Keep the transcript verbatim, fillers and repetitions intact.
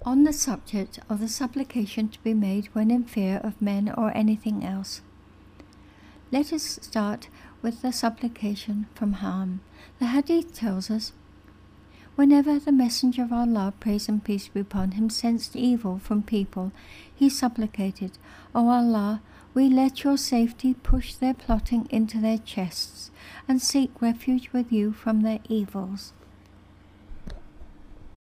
On the subject of the supplication to be made when in fear of men or anything else. Let us start with the supplication from harm. The Hadith tells us, whenever the Messenger of Allah, praise and peace be upon him, sensed evil from people, he supplicated, O Allah, we let your safety push their plotting into their chests, and seek refuge with you from their evils.